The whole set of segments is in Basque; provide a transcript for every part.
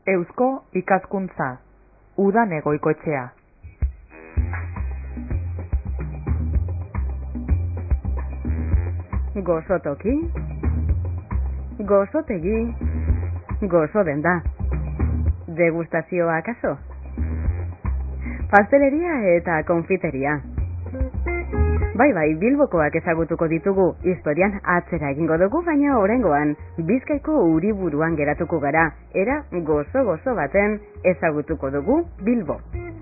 Eusko ikaskuntza, udan egoikoetxea. Gozotoki, gozotegi, gozo denda. Degustazioa akaso? Pasteleria eta konfiteria. Bai, Bilbokoak ezagutuko ditugu, historian atzera egingo dugu, baina oraingoan Bizkaiko Uriburuan geratuko gara, era gozo baten ezagutuko dugu Bilbo.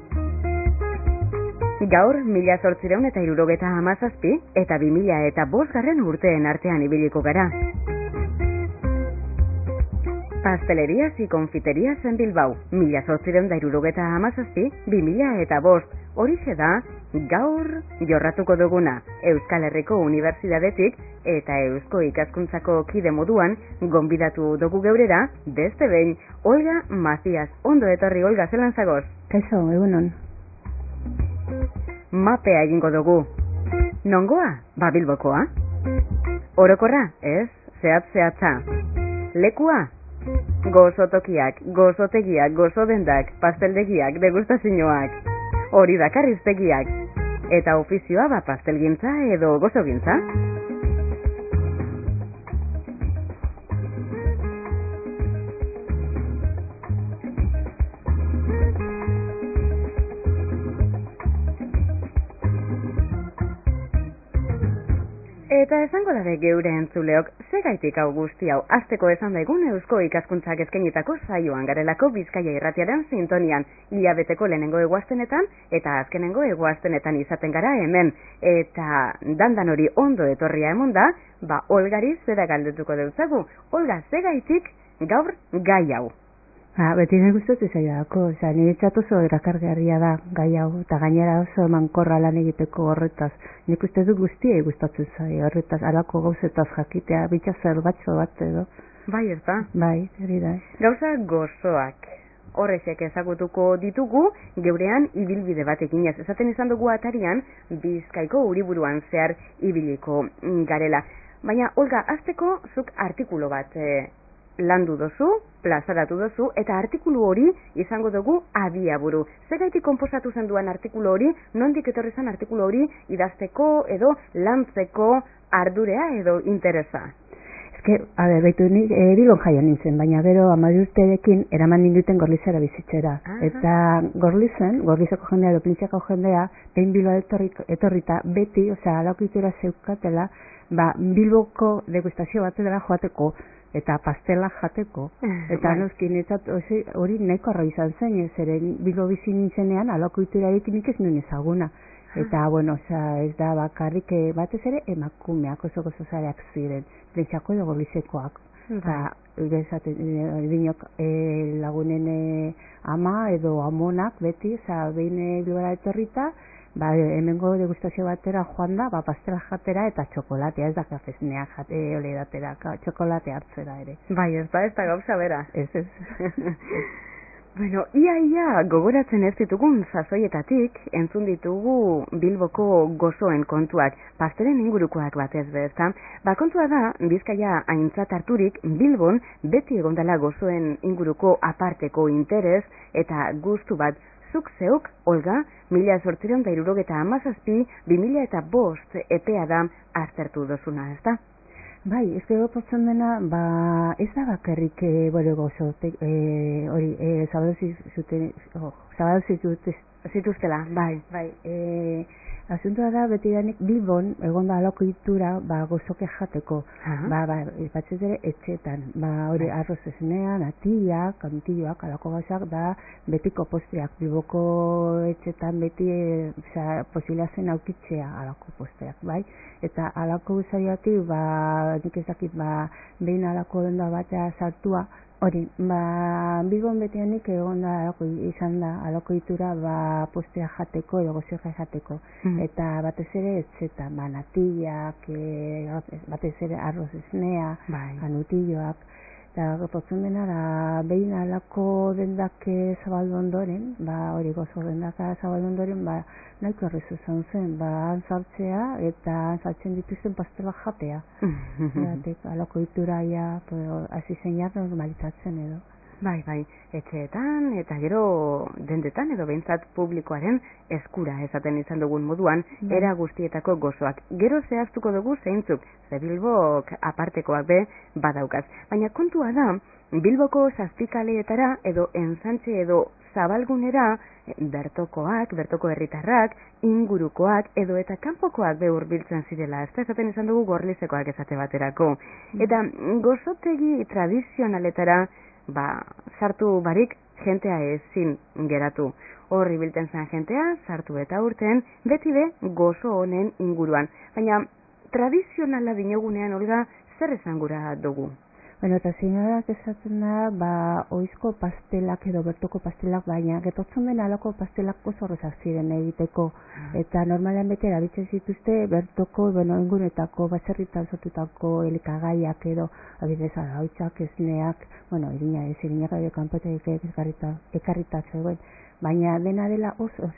Gaur 1877 eta 2005 urteen artean ibiliko gara. Pastelerias y confiterías en Bilbao, 1877-2005, horixe da gaur jorratuko duguna, Euskal Herriko Unibertsitatetik eta Eusko Ikaskuntzako kide moduan gonbidatu dugu geurera, beste behin, Olga Macias. Ondo etorri, Olga, zelan zagoz? Kaixo, egunon. Mapea egingo dugu. Nongoa? Bilbokoa. Orokorra, ez? Zehatza. Lekua? Gozotokiak, gozotegiak, gozodendak, pasteldegiak, degustazioak. Hori dakarriztegiak. Eta ofizioa pastelgintza edo gozogintza? Eta esango dabe geure entzuleok, segaitik hau guzti hau, azteko esan daigun Eusko Ikaskuntzak eskainitako saioan garelako Bizkaia irratiaren sintonian, hilabeteko lehenengo eguaztenetan eta azkenengo eguaztenetan izaten gara hemen. Eta dandan hori ondo etorria emonda, Olgari zera galdetuko deutzagu. Olga, segaitik gaur gai hau? Beti nahi guztatu zaiako, niretzat oso erakargarria da gai hau, eta gainera oso mankorra lan egiteko horretaz. Nik uste du guztiei gustatzen zai horretaz, alako gauzetaz jakitea, bitxazer batxo bat edo. Bai, ez da? Bai, hori da. Gauza gozoak. Horrexek ezagutuko ditugu, geurean ibilbide bat eginez. Esaten izan dugu atarian, Bizkaiko Uriburuan zehar ibiliko garela. Baina, Olga, azteko zuk artikulu bat landu dozu, plazaratu dozu, eta artikulu hori izango dugu abiaburu. Zegaitik konposatu zen duen artikulu hori, nondik etorri zen artikulu hori idazteko edo lantzeko ardurea edo interesa? Baitu nik Bilbon jaian nintzen, baina gero 12 urterekin eraman ninduten Gorlizera bizitzera. Eta Gorlizeko jendea edo Plintxako jendea, behin Bilboa etorrita beti, alaukitura zeukatela, Bilboko degustazio bat dela joateko, eta pastela jateko. Eta noski netzat hori nahiko arra izan zen, zeren Bilbo bizi nintzenean alokoiturarik nik ez nuen ezaguna. Eta, ez da bakarrik batez ere emakumeak oso gozozareak ziren, Plintxako edo Gorlizekoak. Eta, dinok lagunen ama edo amonak beti, behin Bilbora etorrita, hemengo degustazio batera joan da, pastela jatera eta txokolatea, ez da kafesnea jate oledatera, txokolatea hartzera ere. Bai, ez da gauza bera. Ez. Bueno, ia gogoratzen ez ditugun sasoietatik entzun ditugu Bilboko gozoen kontuak, pastelen ingurukoak batez bezta. Kontua da, Bizkaia aintzat harturik, Bilbon beti egondala gozoen inguruko aparteko interes eta gustu bat. Zuk zeuk, Olga, 1877-2005 epea da aztertu dozuna, ez da? Bai, ez gero potzen dena, ez da bakarrik, gozo, hori, zabaldu zituztela, bai. Asuntoa da, beti danik Bilbon, egon da alokoitura, gozoke jateko, batzez ere etxetan, hori arroz esnea, natillak, kantilloak, alako gauzak, betiko postreak, Bilboko etxetan beti posibilea zen aukitzea alako postreak, bai? Eta alako guzaiatik, nik ezakit, behin alako denda batea sartua, hori, Bilbon beteanik egon da izan da alokoitura postea jateko edo gozioa jateko. Eta batez ere etxetan, natillak, batez ere arroz esnea, kanutilloak. Eta gertatzen dena da behin alako dendak zabaldu ondoren, hori gozo dendak zabaldu ondoren, nahiko errezu izan zen, antzartzea eta antzartzen dituzten pastela jatea. Alako ituraia hasi zeinak normalizatzen edo. Bai, etxeetan eta gero dendetan edo behintzat publikoaren eskura esaten izan dugun moduan, era guztietako gozoak. Gero zehaztuko dugu zeintzuk, ze Bilbok apartekoak be badaukaz. Baina kontua da, Bilboko zazpikaleetara edo enzantxe edo zabalgunera bertoko herritarrak, ingurukoak edo eta kanpokoak be hurbiltzen zirela. Ez da esaten izan dugu Gorlizekoak esate baterako. Eta gozotegi tradizionaletara sartu barik jentea ezin geratu. Horri bilten zen jentea, sartu eta urten, beti be gozo honen inguruan. Baina tradizionala dinogunean, Olga, zer esan gura dugu? Bueno, eta zinara esaten da, oizko pastelak edo bertoko pastelak, baina getotzen den alako pastelak oso horrezak ziren egiteko. Eta normalean bete erabiltzen zituzte bertoko, ingunetako, baserritan sortutako elikagaiak edo, abidez, arautzak, esneak, irinak edo kanpoetek ekarrita zegoen. Baina dena dela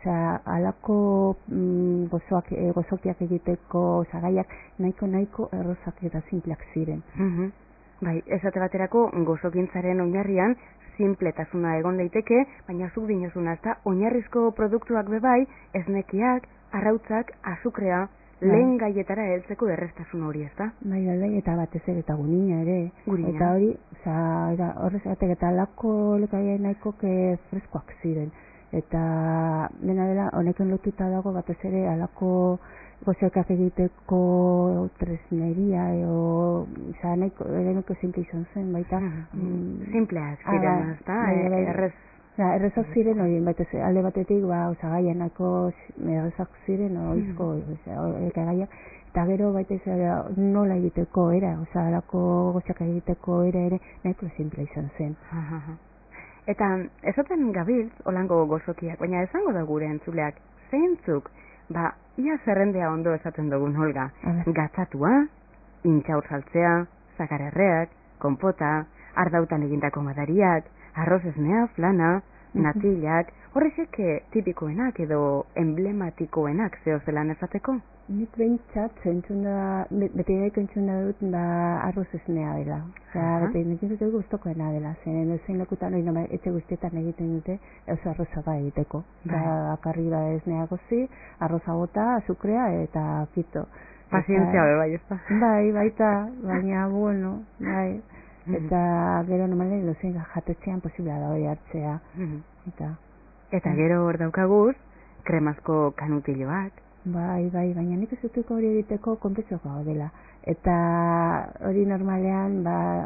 alako gozokiak egiteko, osagaiak nahiko errozak eta simpleak ziren. Bai, esate baterako gozokintzaren oinarrian sinpletasuna egon daiteke, baina zuk dinozuna ezta oinarrizko produktuak bebai, esnekiak, arrautzak, azukrea, lehen gaietara heltzeko errestasun hori, ezta? Bai, eta batez ere eta gunina ere. Eta hori, horrezatek eta alako lekaia nahiko freskoak ziren. Eta dena dela, honekin lotuta dago batez ere alako gozoekak egiteko tresneria nahiko simple izan zen, baita. Simpleak ziren, ezta? Errezak ziren, alde batetik, osagaia nahiko errezak ziren, oizko elikagaiak, eta gero baita nola egiteko era, alako gozoak egiteko era ere nahiko simple izan zen. Eta esaten gabiltz holango gozokiak, baina esango da gure entzuleak, zeintzuk, ia zerrendea ondo esaten dugun, Olga, gatzatua, intxaur saltzea, zakarerreak, konpota, ardautan egindako madariak, arroz esnea, flana, natillak, horrexek tipikoenak edo emblematikoenak zehozelan esateko? Nik behintzat, beti daiko entzuna dut arroz esnea dela. Beti nintzen dut guztokoena dela. Zein lekutan etxe guztietan egiten dute, oso arroza egiteko. Akarri esnea gozi, arroza bota, azukrea eta kito. Pazientzia bai, ez da? Bai, baita, baina, bai. Eta gero normalen lozen jatetzean posiblea da hori hartzea. Eta gero hor daukaguz, kremazko kanutilloak. Bai, baina nik ez dutuko hori egiteko konpetzoko dela. Eta hori normalean,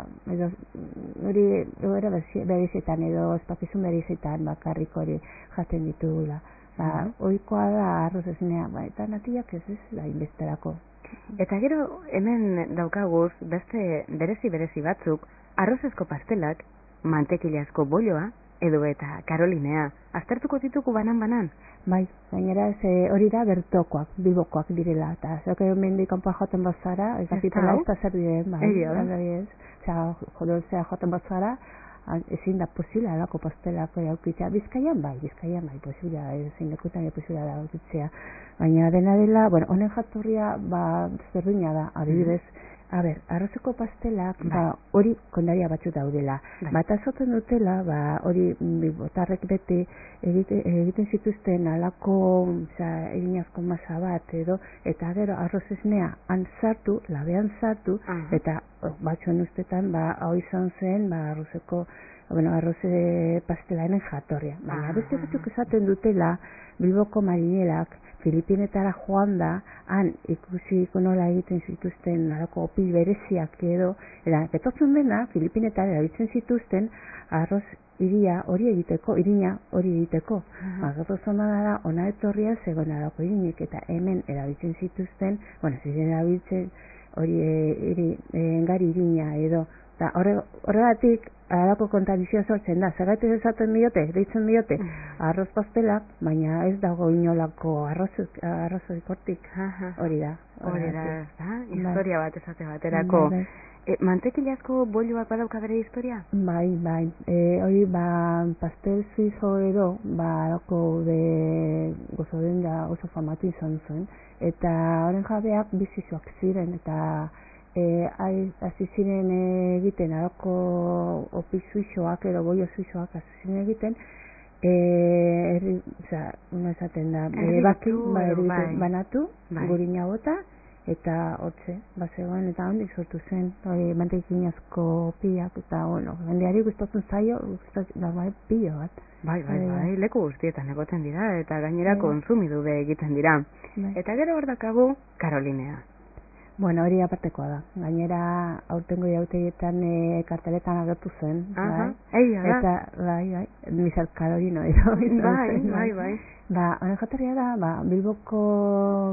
hori egoera berizetan edo espakizun berizetan bakarrik hori jaten ditugula. Oikoa da arroz esnea, eta natillak ez da inbesterako. Eta gero hemen daukaguz beste berezi batzuk, arrozezko pastelak, mantekilazko bolloa, edo eta karolinea, aztertuko ditugu banan? Bai, gainera hori da bertokoak, bilbokoak direla, eta zeuke mendik kanpoa joten bazara, ez dakitela ez da zer diren, bai, jodolzea joten bazara, ezin da posibila alako pastelak aukitzea, Bizkaian bai, posibila, ezin lekutan posibila da aukitzea, baina dena dela, honen jatorria, zerduina da, adibidez, arrozeko pastelak, hori kondaria batzu daudela. Bata zoten dutela, hori botarrek beti egiten zituzten alako irinazko masa bat edo, eta gero arroz esnea sartu, labean sartu, eta batzuen ustetan, hau izan zen, arrozeko, arroze pastelaenen jatorria. Baina beste batzuk esaten dutela, Bilboko marinelak, Filipinetara joan da, han ikusiko nola egiten zituzten alako opil bereziak edo, eta betotzen dena, Filipinetara erabiltzen zituzten arroz irina hori egiteko. Gero zona da, ona etorria zegoen alako irinek, eta hemen erabiltzen zituzten, ziren erabiltzen hori engari irina edo, eta horregatik, alako kontradizioa sortzen da, zergatik esaten deitzen diote, arroz pastelak, baina ez dago inolako arrozoik hortik, hori da. Hori da, historia bat esate baterako. Mantekilazko bolloak badauka bere historia? Bai, hori pastel suizo edo, alako gozo den da oso famatu izan zuen, eta horren jabeak bizizoak ziren, eta hasi ziren egiten alako opi suixoak edo boio suixoak hasi ziren egiten, una esaten da, baki, banatu, gurina bota, eta hotze, bazegoen, eta hondik sortu zen, mantekinazko piak, eta, bueno, jendeari gustatzen zaio, pilo bat. Bai, leku guztietan egoten dira, eta gainera konsumidu egiten dira. Eta gero hor dakagu, Karolinea. Bueno, hori apartekoa da. Gainera, aurtengo irautegietan karteletan agertu zen. Eia da. Eta, bai, Misal Karolino edo. Bai. Honen jatorria da, Bilboko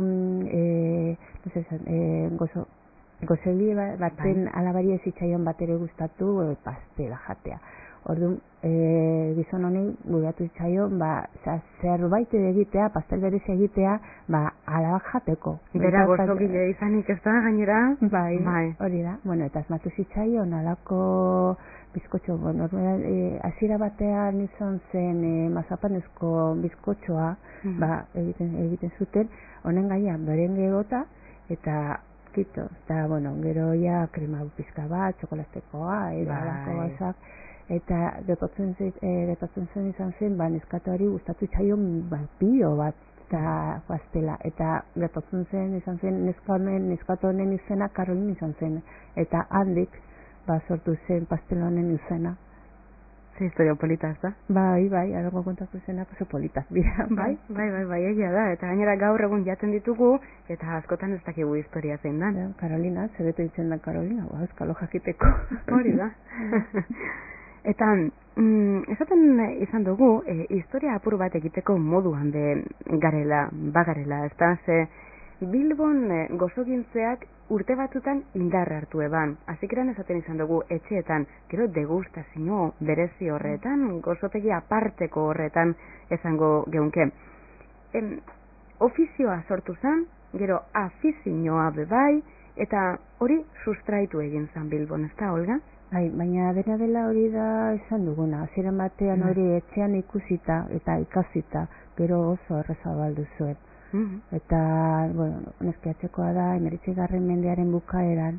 gozeli baten alabari ezitzaion bat ere gustatu pastela jatea. Orduan, gizon honen gudatu zitzaion, zerbait egitea, pastel berez egitea, alabak jateko. Bera gozogile izanik ez da, gainera? Bai, hori da. Bueno, eta asmatu zitzaion, alako bizkotxo, hasiera batean izan zen mazapanezko bizkotxoa, egiten zuten, honen gainean berenge gota, eta kito, eta, bueno, gero ja krema pizka bat, txokolastekoa, alako gozak, eta gertatzen zen izan zen, neskatoari gustatu zitzaion pilo bat, eta pastela, eta gertatzen zen izan zen neskato honen izena Karolin izan zen, eta handik sortu zen pastel honen izena. Ze historia polita, ez da? Bai, arago kontatu zenak oso politak dira. Bai, egia da, eta gainera gaur egun jaten ditugu, eta askotan ez dakigu historia zein da. Karolina, zebetu ditzen da Karolina, euskalo jakiteko. Hori da. Eta, esaten izan dugu, historia apur bat egiteko moduan bagarela, ez da, ze Bilbon gozogintzeak urte batzutan indarra hartu eban. Azikeran esaten izan dugu etxeetan, gero degustazio berezi horretan, gozotegi aparteko horretan esango geunke. Ofizioa sortu zen, gero afizioa bebai, eta hori sustraitu egin zen Bilbon, ez da, Olga? Bai, baina dena dela hori da esan duguna. Hasieran batean hori etxean ikusita eta ikasita, gero oso errezabaldu zuen. Eta, bueno, neski atzekoa da, 19. mendearen bukaeran,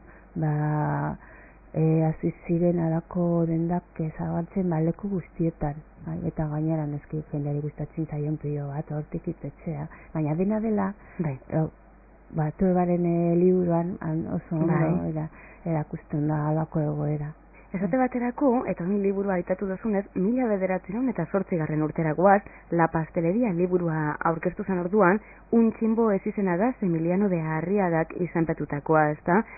hasi ziren alako dendak zabaltzen leku guztietan. Eta gainera neski jendeari gustatzen zaion pilo bat, hortik itetxea. Baina dena dela, Tuebaren liburuan oso erakusten da alako egoera. Esate baterako, eta honi liburua aitatu dozunez, 1908 urteragoaz, La Pasteleria liburua aurkeztu zen orduan, un tximbo ez izena da Emiliano de Arriagak izanpetutakoa, ez da?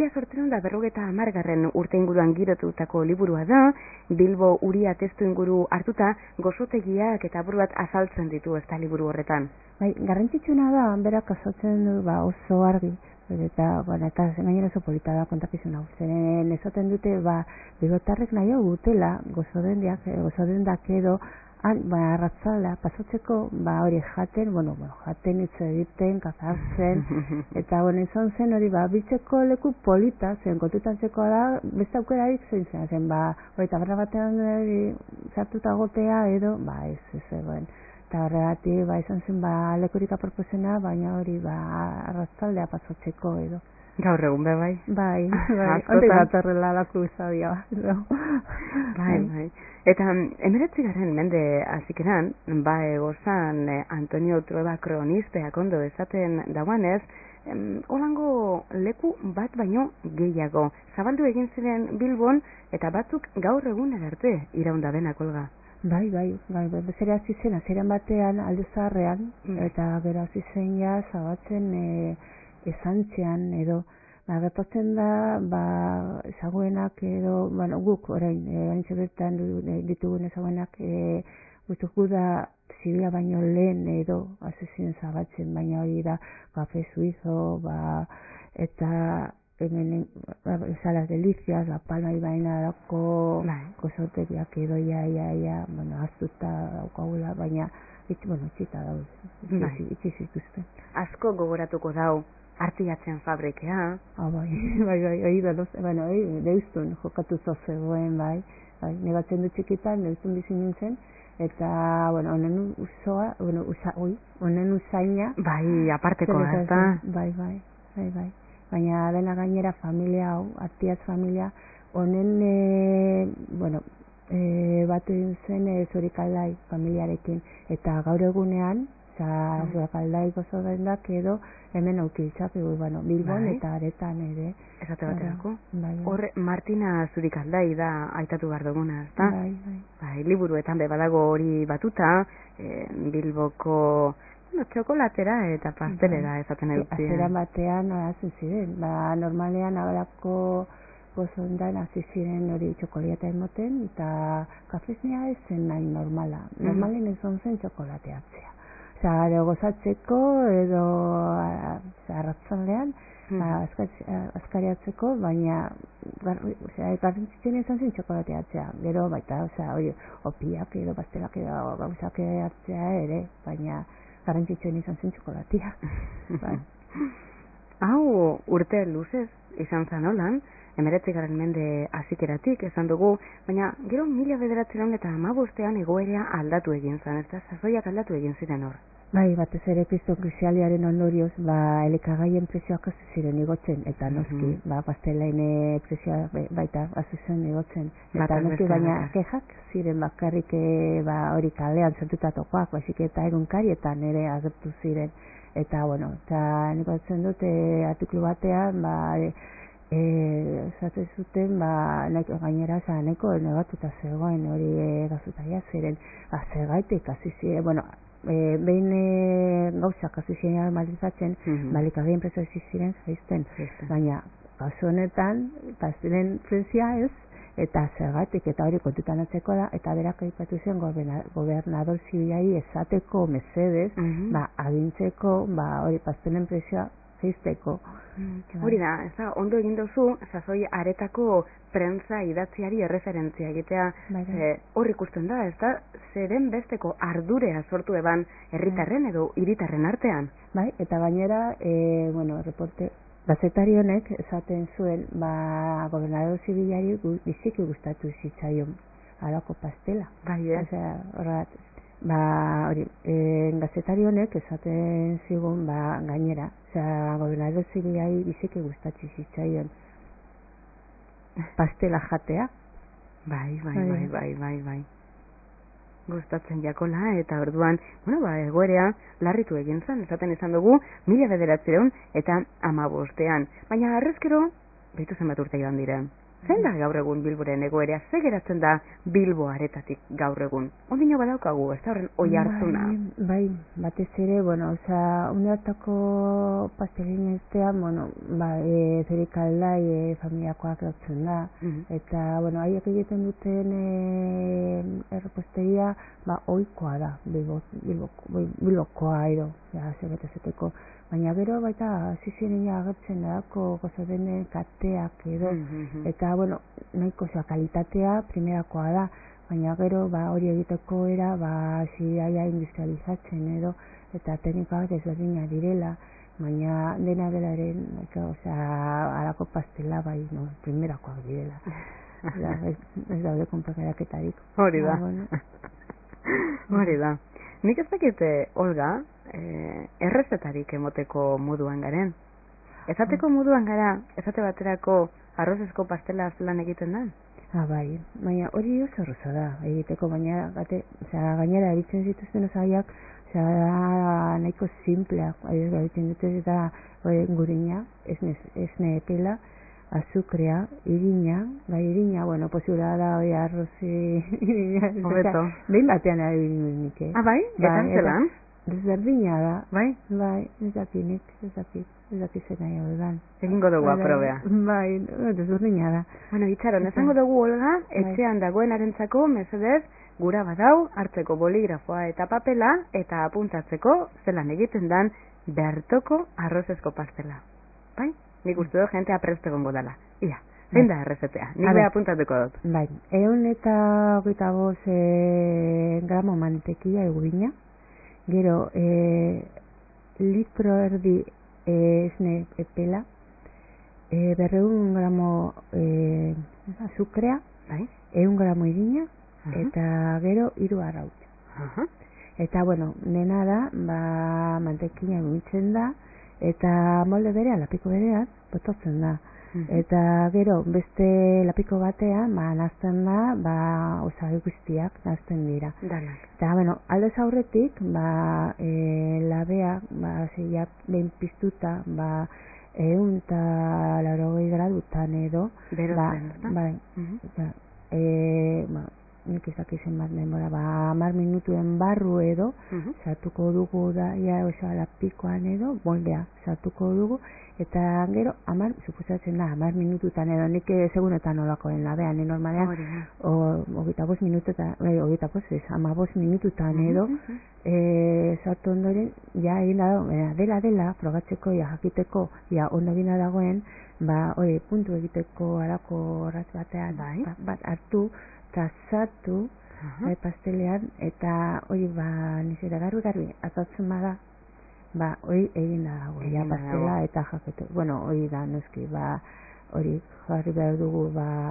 1850 urte inguruan girotutako liburua da, Bilbo Uria testu inguru hartuta, gozotegiak eta apur bat azaltzen ditu ez da liburu horretan. Bai, garrantzitsuna da, berak azaltzen du oso argi, eta gainera oso polita da kontakizun hau. Zeren esaten dute, bigotarrek nahiago gutela gozodendak edo arratzala pasatzeko hori jaten, jaten hitz egiten, kazartzen, eta izan zen hori biltzeko leku polita, zen kontutantzeko da, beste aukerarik zen zen, eta barra batean zartuta gotea edo, ez egoen. Eta horregatik, izan zen lekurik aproposena, baina hori arratzaldea pasatzeko edo. Gaur egun bai. Bai, ondik datorrela laku izadia. Bai. Eta 19. mende azikeran, egozan Antonio Trueba kronisteak ondo esaten dagoenez, holango leku bat baino gehiago. Zabaldu egin ziren Bilbon, eta batzuk gaur egun arte iraunda denak, Olga. Bai, bezera hasi zen, hasieran batean alde zaharrean, eta gero hasi zen zabatzen esantzean edo, gertatzen da, ezaguenak edo, guk orain, bantxe bertan ditugun ezaguenak, guztuko da zibila baino lehen edo, hasi zen zabatzen, baina hori da, kafe suizo, eta hemen Salas Delicias, La Palma ibaina dako gozotegiak edo aztuta daukagula, baina itxita dauz, itxizituzte. Asko gogoratuko dau, artiatzen fabrikea. Bai, deuztun jokatu zegoen, negatzen du txikitan, deuztun bizi nintzen, eta, honen usaina. Bai, apartekoa, ez da? Bai. baina dena gainera familia hau, Artiaz familia, honen, bat egin zen Zurikaldai familiarekin, eta gaur egunean, Zurikaldai gozo dendak edo hemen aukitzak, Bilbon eta Aretan ere. Esate baterako. Hor, Martina Zurikaldai da aitatu behar duguna, ezta? Bai, liburuetan badago hori batuta, Bilboko txokolatera eta pastelera esaten edutzen. Azera batean hasi ziren, normalean agarako gozondan hasi ziren hori txokolata emoten, eta kafesnea ez zen nahi normala. Normalen ez zen txokolateatzea. Osea, gozatzeko edo arratzaldean, azkariatzeko, baina garrantzitsuena izan zen txokolateatzea. Gero baita, opiak edo pastelak edo gauzak hartzea ere, baina garrantzitsuena izan zen txokolatia. Hau urte luzez izan zen holan, 19. mende hazikeratik esan dugu, baina gero 1915 egoera aldatu egin zen, ez da, sasoiak aldatu egin ziren hor. Bai, batez ere kriston krisialdiaren ondorioz, elikagaien prezioak hasi ziren igotzen, eta noski, pastelain prezioa baita hasi zen igotzen. Eta noski, baina kexak ziren bakarrik hori kalean zentutatokoak, baizik eta egunkarietan ere agertu ziren. Eta, eta nik batzen dut, artikulu batean, esaten zuten, gainera, nahiko negatuta zegoen hori gazutaia ziren, zergaitik hasi ziren, behin gauzak hasi ziren normalizatzen, elikagaien prezioak hasi ziren jaisten, baina kasu honetan, pastelen prezioa ez, eta zergatik, eta hori kontutan atzeko da, eta berak aipatu zen gobernador zibilari esateko mesedez, agintzeko, hori pastelen prezioa jaisteko. Hori da, ez da, ondo egin duzu, sasoi aretako prentza idatziari erreferentzia egitea, hor ikusten da, ez da, zeren besteko ardurea sortu eban herritarren edo hiritarren artean. Bai, eta gainera, reporte, gazetari honek esaten zuen, gobernador zibilari biziki gustatu zitzaion halako pastela. Bai, horrat, hori, gazetari honek esaten zigun, gainera, gobernador zibilari biziki gustatu zitzaion pastela jatea. Bai. Gustatzen jakola, eta orduan, egoera larritu egin zen, esaten izan dugu, 1915, baina arrezkero, behitu zenbat urte joan diren. Zein da gaur egun Bilboren egoera, ze geratzen da Bilbo aretatik gaur egun? Ondino badaukagu, ez da horren oi hartzuna? Bai, batez ere, uneatako pastelin estean, Zurikaldai familiakoak erotzen da, eta, haiek egiten duten erreposteria, ohikoa da, Bilbokoa edo, zebetezeteko. Baina gero baita hasi ziren agertzen dako gozodenen kateak edo, eta nahiko kalitatea primerakoa da, baina gero hori egiteko era hasi industrializatzen edo, eta teknikak ezberdinak direla, baina dena delaren halako pastela primerakoak direla. Ez daude konparaketarik. Hori da. Hori da. Nik ez dakite, Olga, errezetarik emoteko moduan garen. Esateko moduan gara, esate baterako arrozezko pastela zelan egiten da? Bai, baina hori oso arroza da egiteko, baina gainera eritzen zituzten osaiak, nahiko simpleak, egiten dute eta gurina, esne pela, azukrea, irina, posibila da hori arrozi irina. Hobeto. Behin batean nik. Bai? Etan zelan? Desberdina da. Bai? Bai, ez dakit zena hau dan. Egingo dugu aprobea. Bai, desberdina da. Itxaron, esango dugu, Olga, etxean dagoenarentzako mesedez, gura badau, hartzeko boligrafoa eta papela, eta apuntatzeko zelan egiten dan bertoko arrozezko pastela. Bai? Nik uste dut jentea preste gongo dala. Ia, zein da errezetea? Nik beha apuntatuko dut. Bai, 125 gramo mantequilla egurina, gero litro erdi esne pela, 200 gramo azukrea, 100 gramo irina, eta gero 3 arrautz. Eta, dena da, mantequilla mugitzen da, eta molde berean, lapiko berean, botatzen da. Eta gero, beste lapiko batean, nazten da, osagai guztiak nazten dira. Eta, aldez aurretik, labea, zeia, behin piztuta, 180 gradutan edo. Berotzen, nik ezak izan bat denbora, 10 minutuen barru edo, sartuko dugu lapikoan edo, moldea sartuko dugu, eta gero, suposatzen da, 10 minututan edo, nik segunetan olakoen labean, normalean, 25 minututan edo, sartu ondoren, ja egin da, dela, frogatzeko, jakiteko, ondo egina dagoen, puntu egiteko alako horraz batean, bat hartu, eta sartu pastelean, eta hori nizera garbi azatzen bada, hori egin da dago, pastela eta jakete, hori da noski, hori jarri behar dugu,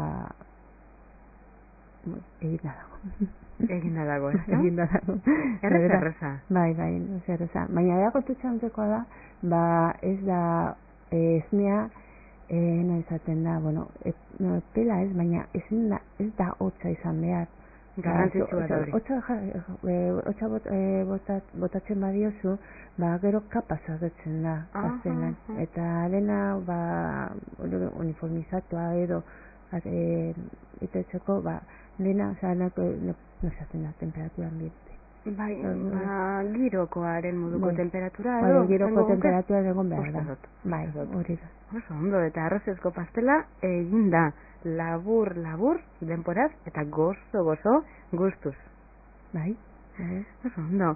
egin da dago. Egin da dago, ez da? Egin da dago. Erreza. Bai, erreza. Baina erakottu txantzekoa da, ez da, esnea, no izaten da, pela ez, baina ez da hotza izan behar. Garrantzitsua da hori. Hotza botatzen badiozu, gero kapa zagetzen da, pastelan. Eta dena, uniformizatua edo, itetzeko, dena, no izaten da, temperatura ambiente. Bai, girokoaren moduko temperatura edo? Giroko temperatura egon behar da. Bai, hori da. Oso ondo, eta arrozezko pastela egin da labur, denporaz, eta gozo, gustuz. Bai. Oso ondo.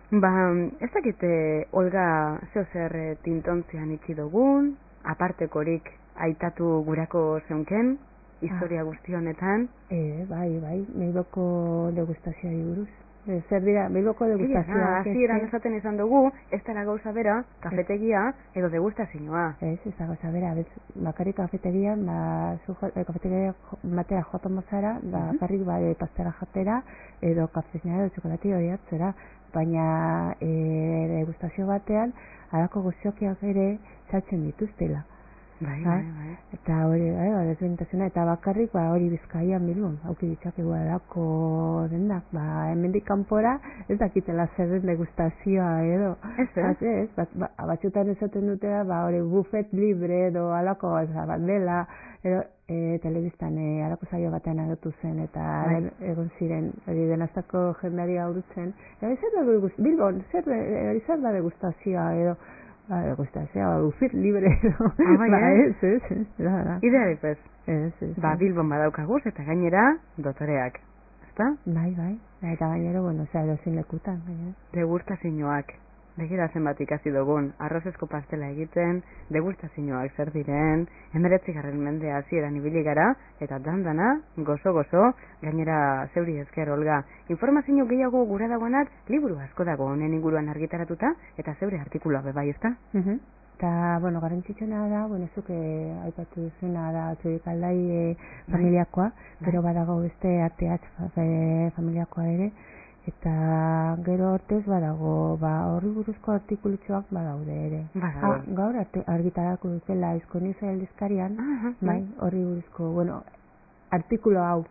Ez dakite, Olga, zer tintontzian itxi dugun, apartekorik aitatu gurako zeunken, historia guzti honetan. Bai, Bilboko degustazioa buruz. Zer dira, Bilboko degustazioa. Hasieran esaten izan dugu, ez dela gauza bera, kafetegia edo degustazioa. Ez da gauza bera, bakarrik kafetegian, kafetegia batera joaten bazara, bakarrik pastela jatera, edo kafesina edo txokolati hori hartzera, baina degustazio batean, halako goziokiak ere saltzen dituztela. Bai. Eta hori, desbentasunea, eta bakarrik, hori Bizkaian Bilbon, hauki ditzakegu alako dendak, hemendik kanpora, ez dakitela zer den degustazioa edo. Ez? Batxutan esaten dutela, hori buffet libre edo alako bat dela, edo telebistan alako zaio batean agertu zen, eta egon ziren, hori denaztako jendari aurutzen, Bilbon, zer da degustazioa edo, degustazioa, buffet libre edo. Ez. Ideari pez. Bilbon badaukaguz eta gainera dotoreak. Ezta? Bai. Eta gainera, dozin lekutan. Degustazioak. Begira zenbat ikasi dugun, arrozezko pastela egiten, degustazioak zer diren, 19. mendea hasieran ibili gara, eta dandana, gozo, gainera zeuri esker, Olga. Informazio gehiago gura dagoenak, liburu asko dago honen inguruan argitaratuta, eta zeure artikulua bebai, ezta? Eta, garrantzitsuna da, zuke aipatu duzuna da, zurik aldai familiakoa, gero badago beste arteatz familiakoa ere, eta gero hortez badago, horri buruzko artikulutxoak badaude ere. Gaur argitarako dutela Euskoniusa aldizkarian, horri buruzko, artikulu hau.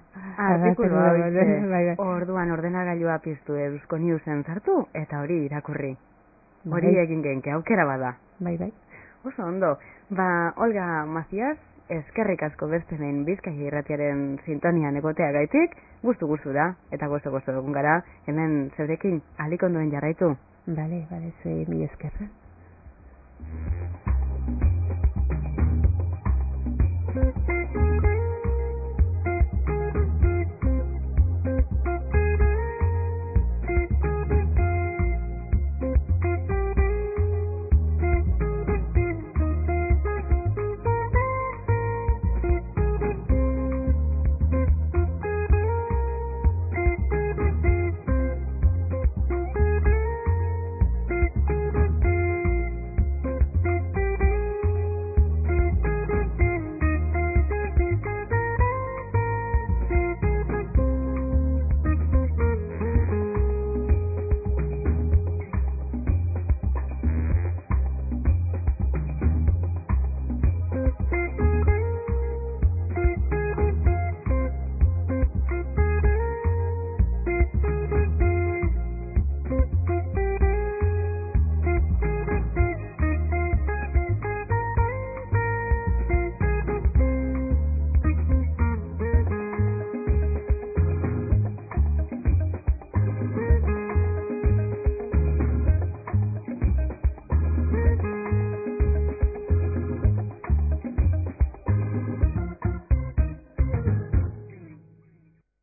Orduan ordenagailua piztu Euskoniusen sartu, eta hori irakurri. Hori egin genke, aukera bada. Bai. Oso ondo. Olga Macias, eskerrik asko beste behin Bizkaia Irratiaren sintonian egotea gaitik, guztu-guztura, eta gozo egun gara, hemen zeurekin ahalik ondoen jarraitu. Bale, zuei mila eskerra.